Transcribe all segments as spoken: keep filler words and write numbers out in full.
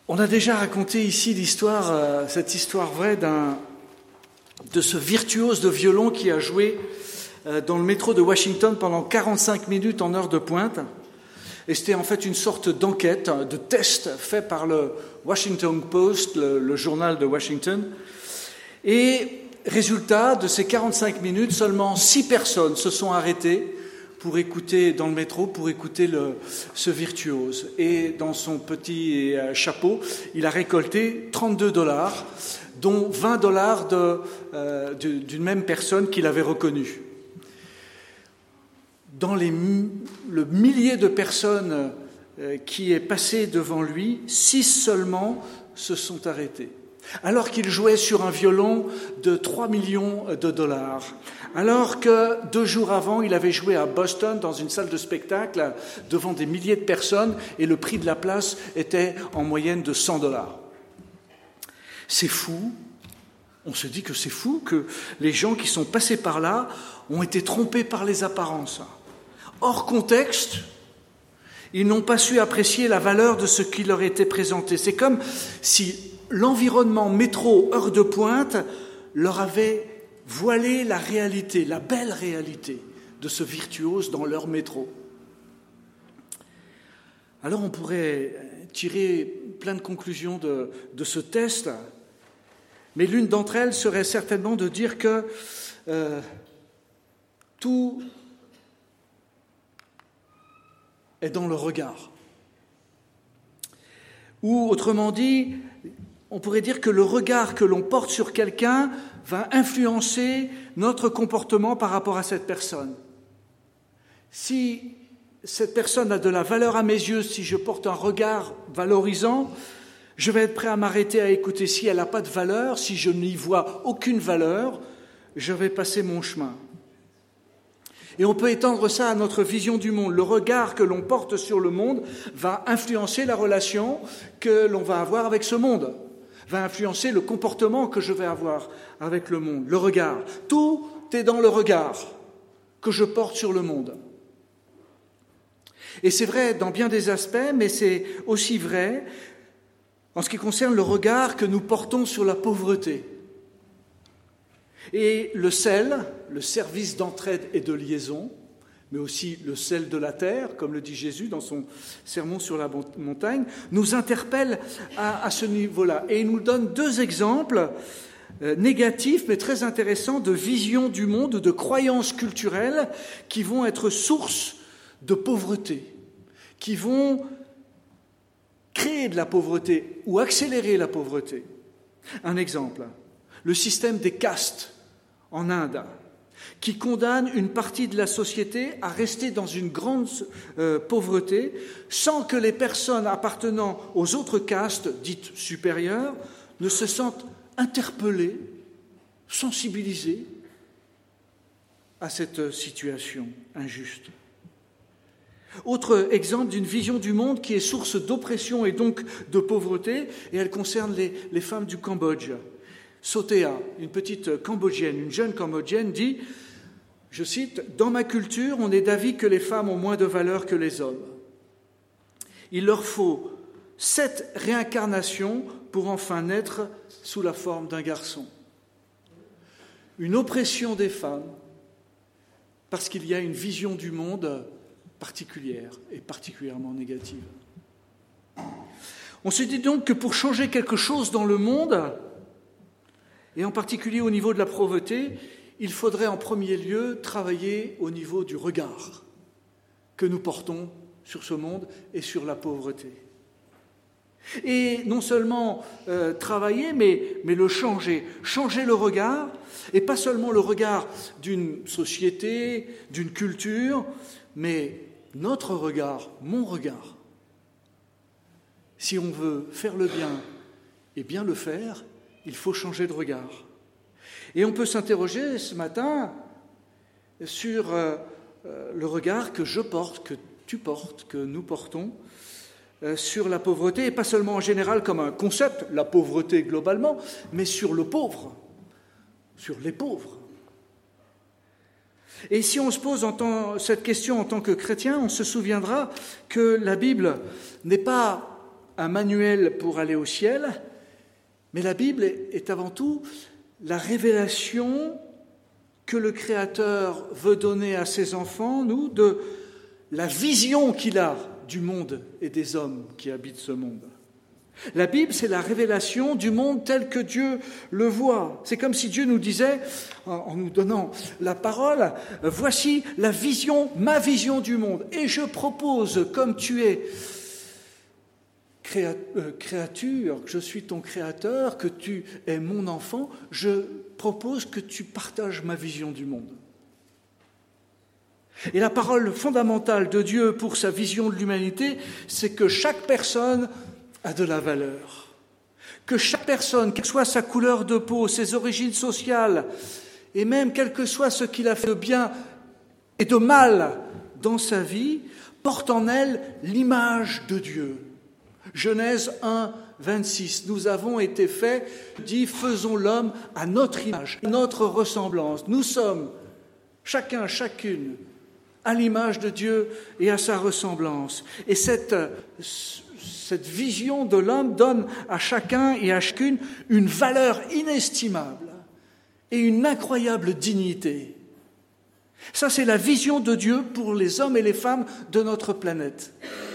On a déjà raconté ici l'histoire, euh, cette histoire vraie d'un, de ce virtuose de violon qui a joué euh, dans le métro de Washington pendant quarante-cinq minutes en heure de pointe. Et c'était en fait une sorte d'enquête, de test fait par le Washington Post, le, le journal de Washington. Et résultat de ces quarante-cinq minutes, seulement six personnes se sont arrêtées pour écouter dans le métro, pour écouter le, ce virtuose. Et dans son petit chapeau, il a récolté trente-deux dollars, dont vingt dollars de, euh, d'une même personne qu'il avait reconnue. Dans les, le millier de personnes euh, qui est passé devant lui, six seulement se sont arrêtés. Alors qu'il jouait sur un violon de trois millions de dollars. Alors que deux jours avant, il avait joué à Boston dans une salle de spectacle devant des milliers de personnes et le prix de la place était en moyenne de cent dollars. C'est fou. On se dit que c'est fou que les gens qui sont passés par là ont été trompés par les apparences. Hors contexte, ils n'ont pas su apprécier la valeur de ce qui leur était présenté. C'est comme si l'environnement métro heure de pointe leur avait voilé la réalité, la belle réalité de ce virtuose dans leur métro. Alors on pourrait tirer plein de conclusions de, de ce test, mais l'une d'entre elles serait certainement de dire que euh, tout est dans le regard. Ou autrement dit, on pourrait dire que le regard que l'on porte sur quelqu'un va influencer notre comportement par rapport à cette personne. Si cette personne a de la valeur à mes yeux, si je porte un regard valorisant, je vais être prêt à m'arrêter à écouter. Si elle n'a pas de valeur, si je n'y vois aucune valeur, je vais passer mon chemin. Et on peut étendre ça à notre vision du monde. Le regard que l'on porte sur le monde va influencer la relation que l'on va avoir avec ce monde, va influencer le comportement que je vais avoir avec le monde, le regard. Tout est dans le regard que je porte sur le monde. Et c'est vrai dans bien des aspects, mais c'est aussi vrai en ce qui concerne le regard que nous portons sur la pauvreté. Et le C E L, le service d'entraide et de liaison, mais aussi le sel de la terre, comme le dit Jésus dans son sermon sur la montagne, nous interpelle à, à ce niveau-là. Et il nous donne deux exemples euh, négatifs, mais très intéressants, de vision du monde, de croyances culturelles qui vont être source de pauvreté, qui vont créer de la pauvreté ou accélérer la pauvreté. Un exemple, le système des castes en Inde, qui condamne une partie de la société à rester dans une grande euh, pauvreté sans que les personnes appartenant aux autres castes dites supérieures ne se sentent interpellées, sensibilisées à cette situation injuste. Autre exemple d'une vision du monde qui est source d'oppression et donc de pauvreté, et elle concerne les, les femmes du Cambodge. Sotea, une petite Cambodgienne, une jeune Cambodgienne, dit, je cite, « Dans ma culture, on est d'avis que les femmes ont moins de valeur que les hommes. Il leur faut sept réincarnations pour enfin naître sous la forme d'un garçon. » Une oppression des femmes parce qu'il y a une vision du monde particulière et particulièrement négative. On se dit donc que pour changer quelque chose dans le monde, et en particulier au niveau de la pauvreté, il faudrait en premier lieu travailler au niveau du regard que nous portons sur ce monde et sur la pauvreté. Et non seulement euh, travailler, mais, mais le changer. Changer le regard, et pas seulement le regard d'une société, d'une culture, mais notre regard, mon regard. Si on veut faire le bien et bien le faire, il faut changer de regard. Et on peut s'interroger ce matin sur euh, le regard que je porte, que tu portes, que nous portons, euh, sur la pauvreté, et pas seulement en général comme un concept, la pauvreté globalement, mais sur le pauvre, sur les pauvres. Et si on se pose en tant, cette question en tant que chrétien, on se souviendra que la Bible n'est pas un manuel pour aller au ciel, mais la Bible est avant tout la révélation que le Créateur veut donner à ses enfants, nous, de la vision qu'il a du monde et des hommes qui habitent ce monde. La Bible, c'est la révélation du monde tel que Dieu le voit. C'est comme si Dieu nous disait, en nous donnant la parole, « Voici la vision, ma vision du monde. Et je propose, comme tu es créature, que je suis ton créateur, que tu es mon enfant, je propose que tu partages ma vision du monde. » Et la parole fondamentale de Dieu pour sa vision de l'humanité, c'est que chaque personne a de la valeur. Que chaque personne, quelle que soit sa couleur de peau, ses origines sociales, et même quel que soit ce qu'il a fait de bien et de mal dans sa vie, porte en elle l'image de Dieu. Genèse un, vingt-six, nous avons été faits, dit, faisons l'homme à notre image, à notre ressemblance. Nous sommes, chacun, chacune, à l'image de Dieu et à sa ressemblance. Et cette, cette vision de l'homme donne à chacun et à chacune une valeur inestimable et une incroyable dignité. Ça, c'est la vision de Dieu pour les hommes et les femmes de notre planète.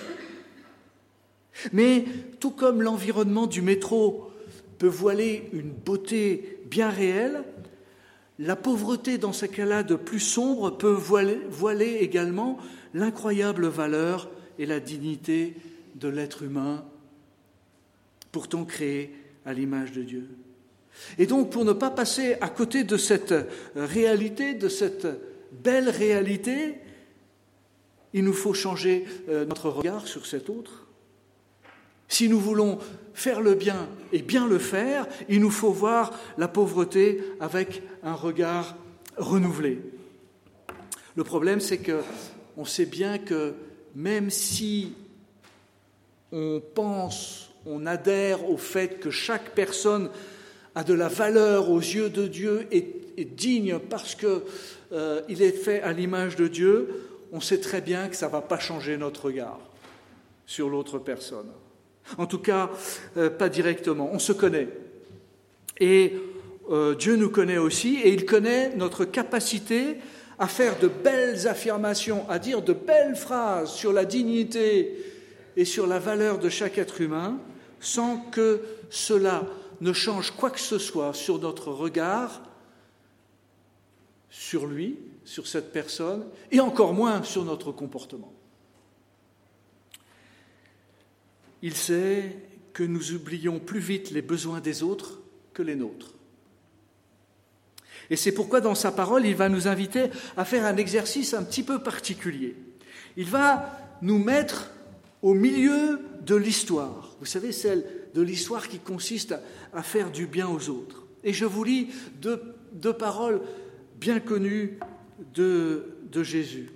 Mais tout comme l'environnement du métro peut voiler une beauté bien réelle, la pauvreté dans ces cas-là de plus sombre peut voiler, voiler également l'incroyable valeur et la dignité de l'être humain, pourtant créé à l'image de Dieu. Et donc, pour ne pas passer à côté de cette réalité, de cette belle réalité, il nous faut changer notre regard sur cet autre. Si nous voulons faire le bien et bien le faire, il nous faut voir la pauvreté avec un regard renouvelé. Le problème, c'est qu'on sait bien que même si on pense, on adhère au fait que chaque personne a de la valeur aux yeux de Dieu et est digne parce qu'il euh, est fait à l'image de Dieu, on sait très bien que ça ne va pas changer notre regard sur l'autre personne. En tout cas, euh, pas directement. On se connaît. Et euh, Dieu nous connaît aussi, et il connaît notre capacité à faire de belles affirmations, à dire de belles phrases sur la dignité et sur la valeur de chaque être humain, sans que cela ne change quoi que ce soit sur notre regard, sur lui, sur cette personne, et encore moins sur notre comportement. Il sait que nous oublions plus vite les besoins des autres que les nôtres. Et c'est pourquoi dans sa parole, il va nous inviter à faire un exercice un petit peu particulier. Il va nous mettre au milieu de l'histoire. Vous savez, celle de l'histoire qui consiste à faire du bien aux autres. Et je vous lis deux, deux paroles bien connues de, de Jésus.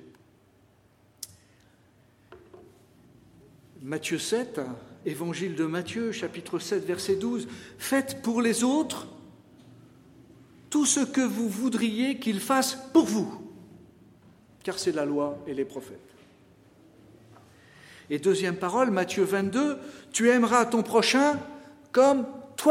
Matthieu sept, évangile de Matthieu, chapitre sept, verset douze. « Faites pour les autres tout ce que vous voudriez qu'ils fassent pour vous, car c'est la loi et les prophètes. » Et deuxième parole, Matthieu vingt-deux, « Tu aimeras ton prochain comme toi-même. »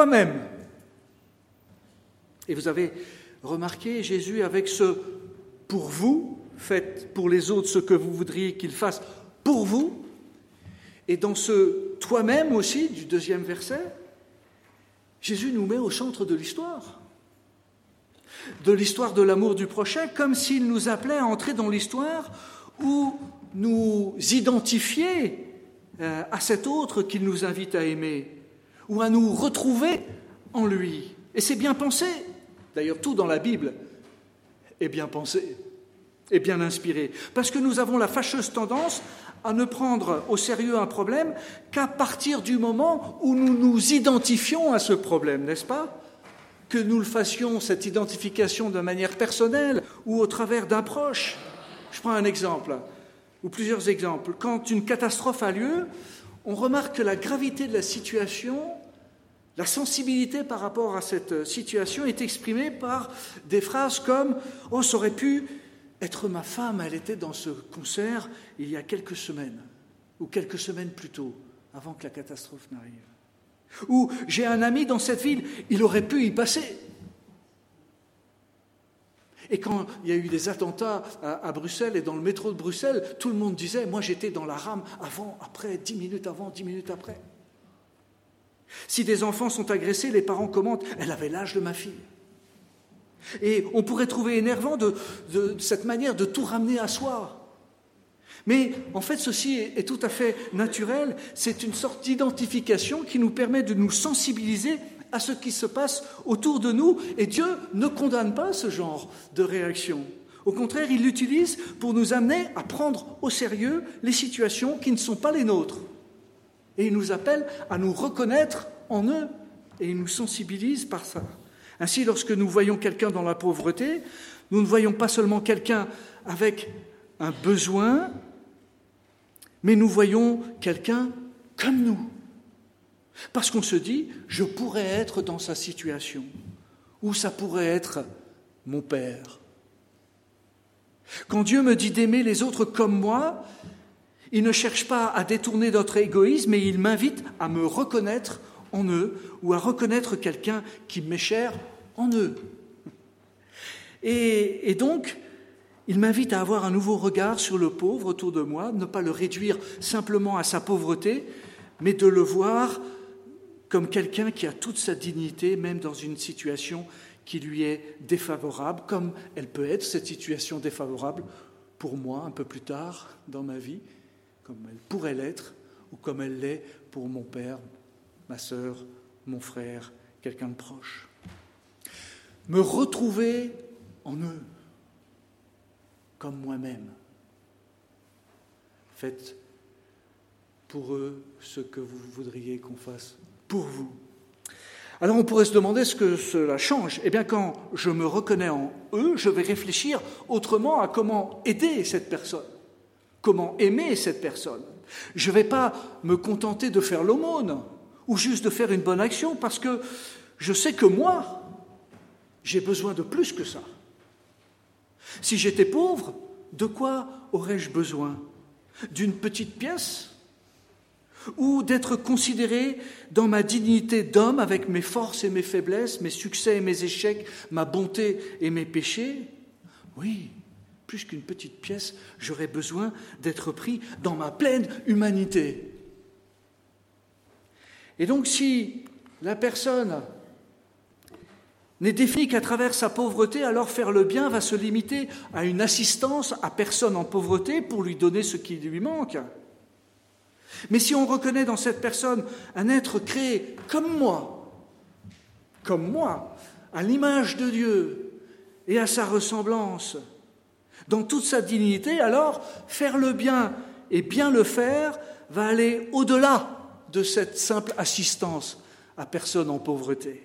Et vous avez remarqué Jésus avec ce « pour vous », faites pour les autres ce que vous voudriez qu'ils fassent pour vous. Et dans ce « toi-même » aussi, du deuxième verset, Jésus nous met au centre de l'histoire. De l'histoire de l'amour du prochain, comme s'il nous appelait à entrer dans l'histoire où nous identifier à cet autre qu'il nous invite à aimer, ou à nous retrouver en lui. Et c'est bien pensé. D'ailleurs, tout dans la Bible est bien pensé, est bien inspiré. Parce que nous avons la fâcheuse tendance à ne prendre au sérieux un problème qu'à partir du moment où nous nous identifions à ce problème, n'est-ce pas ? Que nous le fassions, cette identification de manière personnelle ou au travers d'un proche. Je prends un exemple, ou plusieurs exemples. Quand une catastrophe a lieu, on remarque que la gravité de la situation, la sensibilité par rapport à cette situation est exprimée par des phrases comme « Oh, ça aurait pu être ma femme, elle était dans ce concert il y a quelques semaines, ou quelques semaines plus tôt. avant que la catastrophe n'arrive. Ou j'ai un ami dans cette ville, il aurait pu y passer. Et quand il y a eu des attentats à, à Bruxelles et dans le métro de Bruxelles, tout le monde disait, moi j'étais dans la rame avant, après, dix minutes avant, dix minutes après. Si des enfants sont agressés, les parents commentent, elle avait l'âge de ma fille. Et on pourrait trouver énervant de, de, de cette manière de tout ramener à soi. Mais en fait, ceci est, est tout à fait naturel. C'est une sorte d'identification qui nous permet de nous sensibiliser à ce qui se passe autour de nous. Et Dieu ne condamne pas ce genre de réaction. Au contraire, il l'utilise pour nous amener à prendre au sérieux les situations qui ne sont pas les nôtres. Et il nous appelle à nous reconnaître en eux et il nous sensibilise par ça. Ainsi, lorsque nous voyons quelqu'un dans la pauvreté, nous ne voyons pas seulement quelqu'un avec un besoin, mais nous voyons quelqu'un comme nous. Parce qu'on se dit, je pourrais être dans sa situation, ou ça pourrait être mon père. Quand Dieu me dit d'aimer les autres comme moi, il ne cherche pas à détourner notre égoïsme, mais il m'invite à me reconnaître en eux, ou à reconnaître quelqu'un qui m'est cher en eux. Et, et donc, il m'invite à avoir un nouveau regard sur le pauvre autour de moi, ne pas le réduire simplement à sa pauvreté, mais de le voir comme quelqu'un qui a toute sa dignité, même dans une situation qui lui est défavorable, comme elle peut être, cette situation défavorable, pour moi, un peu plus tard dans ma vie, comme elle pourrait l'être, ou comme elle l'est pour mon père, ma sœur, mon frère, quelqu'un de proche. Me retrouver en eux, comme moi-même. Faites pour eux ce que vous voudriez qu'on fasse pour vous. Alors on pourrait se demander ce que cela change. Eh bien, quand je me reconnais en eux, je vais réfléchir autrement à comment aider cette personne, comment aimer cette personne. Je ne vais pas me contenter de faire l'aumône ou juste de faire une bonne action parce que je sais que moi, j'ai besoin de plus que ça. Si j'étais pauvre, de quoi aurais-je besoin ? D'une petite pièce ? Ou d'être considéré dans ma dignité d'homme avec mes forces et mes faiblesses, mes succès et mes échecs, ma bonté et mes péchés ? Oui, plus qu'une petite pièce, j'aurais besoin d'être pris dans ma pleine humanité. Et donc si la personne n'est définie qu'à travers sa pauvreté, alors faire le bien va se limiter à une assistance à personne en pauvreté pour lui donner ce qui lui manque. Mais si on reconnaît dans cette personne un être créé comme moi, comme moi, à l'image de Dieu et à sa ressemblance, dans toute sa dignité, alors faire le bien et bien le faire va aller au-delà de cette simple assistance à personne en pauvreté.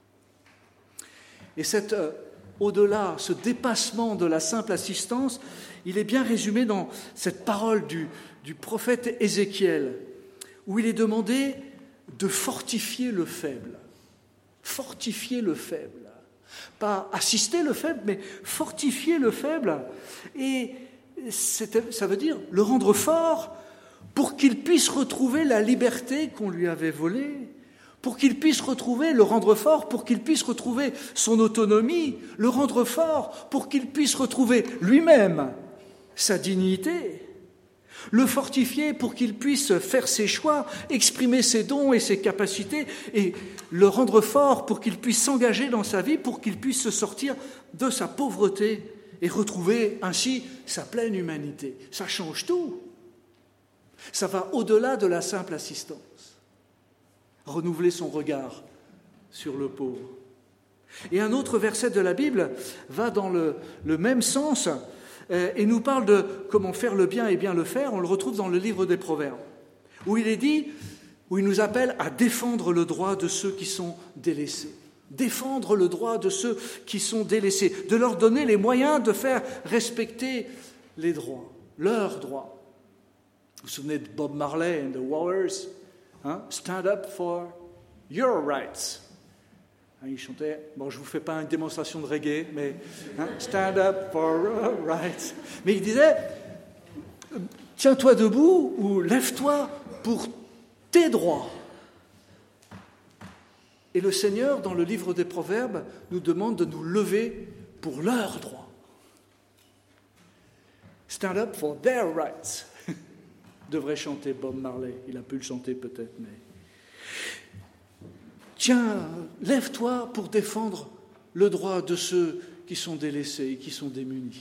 Et cet euh, au-delà, ce dépassement de la simple assistance, il est bien résumé dans cette parole du, du prophète Ézéchiel, où il est demandé de fortifier le faible. Fortifier le faible. Pas assister le faible, mais fortifier le faible. Et c'est, ça veut dire le rendre fort pour qu'il puisse retrouver la liberté qu'on lui avait volée, pour qu'il puisse retrouver, le rendre fort, pour qu'il puisse retrouver son autonomie, le rendre fort, pour qu'il puisse retrouver lui-même sa dignité, le fortifier pour qu'il puisse faire ses choix, exprimer ses dons et ses capacités, et le rendre fort pour qu'il puisse s'engager dans sa vie, pour qu'il puisse se sortir de sa pauvreté et retrouver ainsi sa pleine humanité. Ça change tout. Ça va au-delà de la simple assistance. Renouveler son regard sur le pauvre. Et un autre verset de la Bible va dans le, le même sens euh, et nous parle de comment faire le bien et bien le faire. On le retrouve dans le livre des Proverbes, où il est dit, où il nous appelle à défendre le droit de ceux qui sont délaissés. Défendre le droit de ceux qui sont délaissés, de leur donner les moyens de faire respecter les droits, leurs droits. Vous vous souvenez de Bob Marley and the Wailers? Hein? Stand up for your rights. Hein, il chantait, bon, je ne vous fais pas une démonstration de reggae, mais hein, stand up for your rights. Mais il disait, tiens-toi debout ou lève-toi pour tes droits. Et le Seigneur, dans le livre des Proverbes, nous demande de nous lever pour leurs droits. Stand up for their rights. Devrait chanter Bob Marley. Il a pu le chanter peut-être, mais... Tiens, lève-toi pour défendre le droit de ceux qui sont délaissés et qui sont démunis.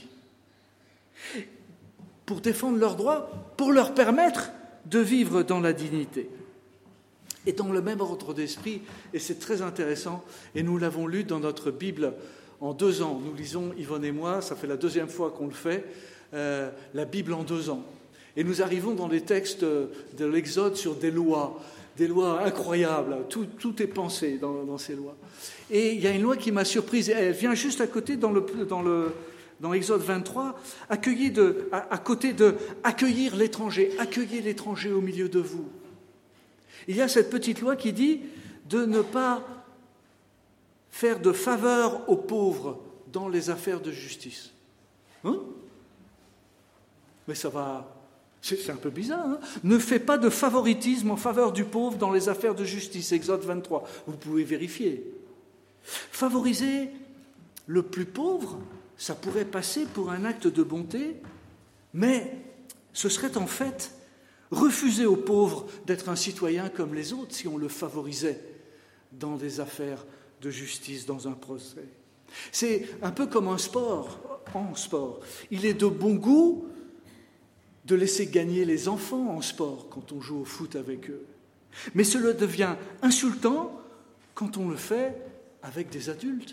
Pour défendre leurs droits, pour leur permettre de vivre dans la dignité. Et dans le même ordre d'esprit, et c'est très intéressant, et nous l'avons lu dans notre Bible en deux ans. Nous lisons, Yvonne et moi, ça fait la deuxième fois qu'on le fait, euh, la Bible en deux ans. Et nous arrivons dans les textes de l'Exode sur des lois, des lois incroyables, tout, tout est pensé dans, dans ces lois. Et il y a une loi qui m'a surprise, elle vient juste à côté dans le... Dans le Dans Exode vingt-trois, accueillir de, à, à côté de accueillir l'étranger, accueillir l'étranger au milieu de vous. Il y a cette petite loi qui dit de ne pas faire de faveur aux pauvres dans les affaires de justice. Hein? Mais ça va, c'est, c'est un peu bizarre. Hein? Ne fais pas de favoritisme en faveur du pauvre dans les affaires de justice. Exode vingt-trois, vous pouvez vérifier. Favoriser le plus pauvre, ça pourrait passer pour un acte de bonté, mais ce serait en fait refuser aux pauvres d'être un citoyen comme les autres si on le favorisait dans des affaires de justice, dans un procès. C'est un peu comme un sport, en sport. Il est de bon goût de laisser gagner les enfants en sport quand on joue au foot avec eux. Mais cela devient insultant quand on le fait avec des adultes.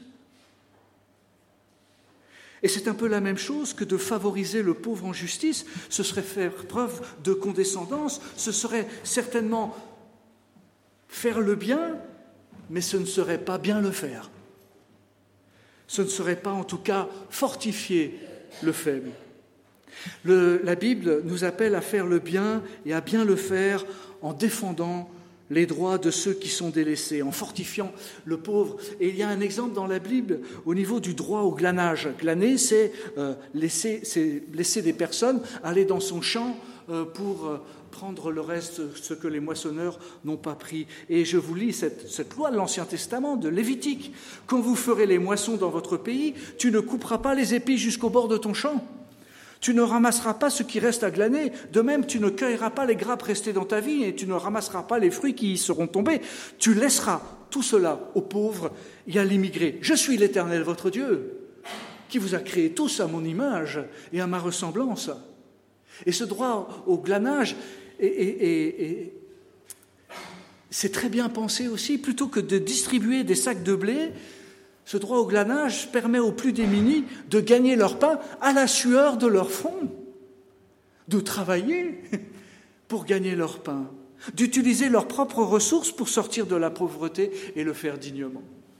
Et c'est un peu la même chose que de favoriser le pauvre en justice. Ce serait faire preuve de condescendance, ce serait certainement faire le bien, mais ce ne serait pas bien le faire. Ce ne serait pas en tout cas fortifier le faible. Le, la Bible nous appelle à faire le bien et à bien le faire en défendant les droits de ceux qui sont délaissés, en fortifiant le pauvre. Et il y a un exemple dans la Bible au niveau du droit au glanage. Glaner, c'est, euh, laisser, c'est laisser des personnes aller dans son champ euh, pour euh, prendre le reste, ce que les moissonneurs n'ont pas pris. Et je vous lis cette, cette loi de l'Ancien Testament, de Lévitique. « Quand vous ferez les moissons dans votre pays, tu ne couperas pas les épis jusqu'au bord de ton champ. Tu ne ramasseras pas ce qui reste à glaner. De même, tu ne cueilleras pas les grappes restées dans ta vigne et tu ne ramasseras pas les fruits qui y seront tombés. Tu laisseras tout cela aux pauvres et à l'immigré. Je suis l'Éternel, votre Dieu, qui vous a créés tous à mon image et à ma ressemblance. » Et ce droit au glanage, est, est, est, est, c'est très bien pensé aussi. Plutôt que de distribuer des sacs de blé, ce droit au glanage permet aux plus démunis de gagner leur pain à la sueur de leur front, de travailler pour gagner leur pain, d'utiliser leurs propres ressources pour sortir de la pauvreté et le faire dignement.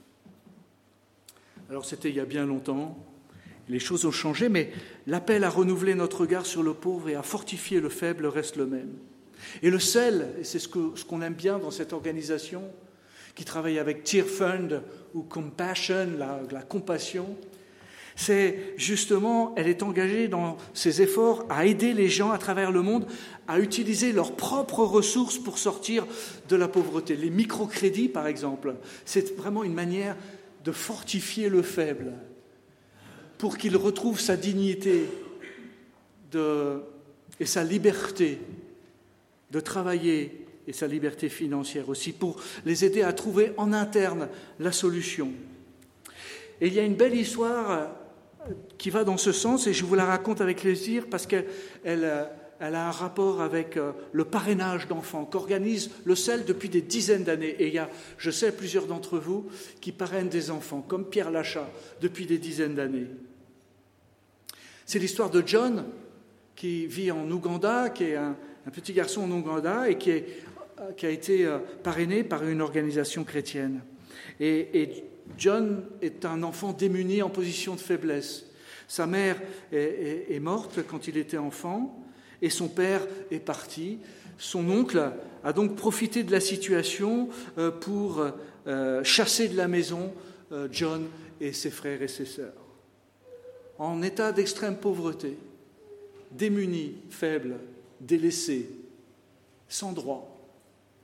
Alors c'était il y a bien longtemps, les choses ont changé, mais l'appel à renouveler notre regard sur le pauvre et à fortifier le faible reste le même. Et le sel, et c'est ce, que, ce qu'on aime bien dans cette organisation, qui travaille avec Tear Fund ou Compassion, la, la compassion, c'est justement, elle est engagée dans ses efforts à aider les gens à travers le monde à utiliser leurs propres ressources pour sortir de la pauvreté. Les microcrédits, par exemple, c'est vraiment une manière de fortifier le faible pour qu'il retrouve sa dignité de, et sa liberté de travailler et sa liberté financière aussi, pour les aider à trouver en interne la solution. Et il y a une belle histoire qui va dans ce sens, et je vous la raconte avec plaisir, parce qu'elle elle, elle a un rapport avec le parrainage d'enfants, qu'organise le C E L depuis des dizaines d'années. Et il y a, je sais, plusieurs d'entre vous qui parrainent des enfants, comme Pierre Lachat, depuis des dizaines d'années. C'est l'histoire de John, qui vit en Ouganda, qui est un, un petit garçon en Ouganda, et qui est qui a été parrainé par une organisation chrétienne. Et, et John est un enfant démuni en position de faiblesse. Sa mère est, est, est morte quand il était enfant et son père est parti. Son oncle a donc profité de la situation pour chasser de la maison John et ses frères et ses sœurs. En état d'extrême pauvreté, démunis, faibles, délaissés, sans droit.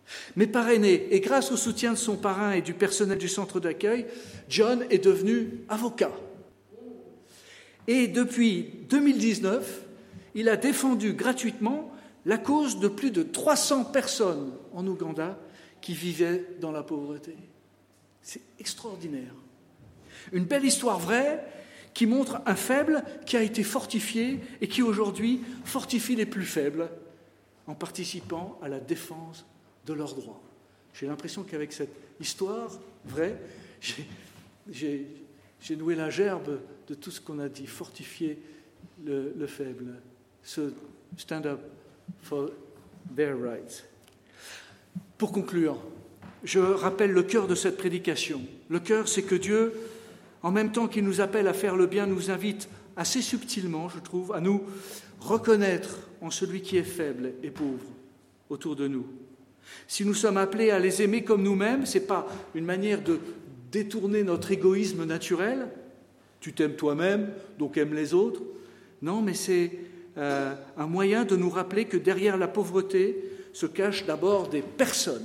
Mais parrainé, et grâce au soutien de son parrain et du personnel du centre d'accueil, John est devenu avocat. Et depuis deux mille dix-neuf, il a défendu gratuitement la cause de plus de trois cents personnes en Ouganda qui vivaient dans la pauvreté. C'est extraordinaire. Une belle histoire vraie qui montre un faible qui a été fortifié et qui aujourd'hui fortifie les plus faibles en participant à la défense de leurs droits. J'ai l'impression qu'avec cette histoire vraie, j'ai, j'ai, j'ai noué la gerbe de tout ce qu'on a dit, fortifier le, le faible, se stand up for their rights. Pour conclure, je rappelle le cœur de cette prédication. Le cœur, c'est que Dieu, en même temps qu'il nous appelle à faire le bien, nous invite assez subtilement, je trouve, à nous reconnaître en celui qui est faible et pauvre autour de nous. Si nous sommes appelés à les aimer comme nous-mêmes, ce n'est pas une manière de détourner notre égoïsme naturel. Tu t'aimes toi-même, donc aime les autres. Non, mais c'est euh, un moyen de nous rappeler que derrière la pauvreté se cachent d'abord des personnes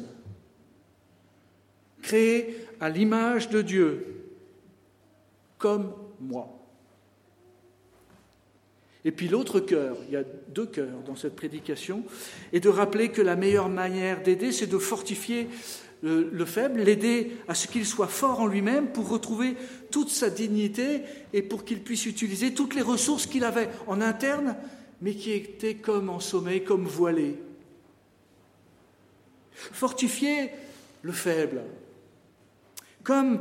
créées à l'image de Dieu, comme moi. Et puis l'autre cœur, il y a deux cœurs dans cette prédication, est de rappeler que la meilleure manière d'aider, c'est de fortifier le, le faible, l'aider à ce qu'il soit fort en lui-même pour retrouver toute sa dignité et pour qu'il puisse utiliser toutes les ressources qu'il avait en interne, mais qui étaient comme en sommeil, comme voilées. Fortifier le faible, comme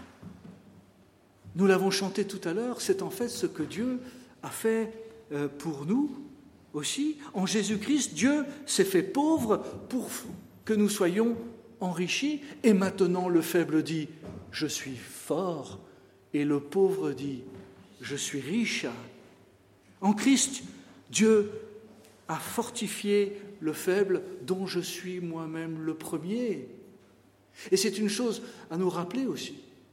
nous l'avons chanté tout à l'heure, c'est en fait ce que Dieu a fait pour nous aussi. En Jésus-Christ, Dieu s'est fait pauvre pour que nous soyons enrichis. Et maintenant, le faible dit « Je suis fort » et le pauvre dit « Je suis riche ». En Christ, Dieu a fortifié le faible dont je suis moi-même le premier. Et c'est une chose à nous rappeler aussi.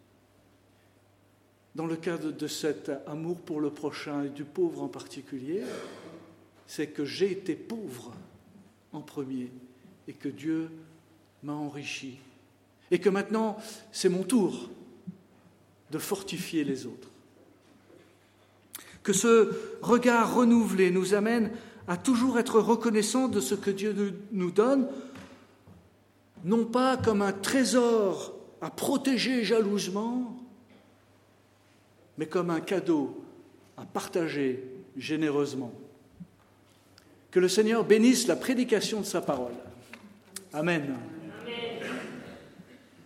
Dans le cadre de cet amour pour le prochain et du pauvre en particulier, c'est que j'ai été pauvre en premier et que Dieu m'a enrichi. Et que maintenant, c'est mon tour de fortifier les autres. Que ce regard renouvelé nous amène à toujours être reconnaissants de ce que Dieu nous donne, non pas comme un trésor à protéger jalousement, mais comme un cadeau à partager généreusement. Que le Seigneur bénisse la prédication de sa parole. Amen.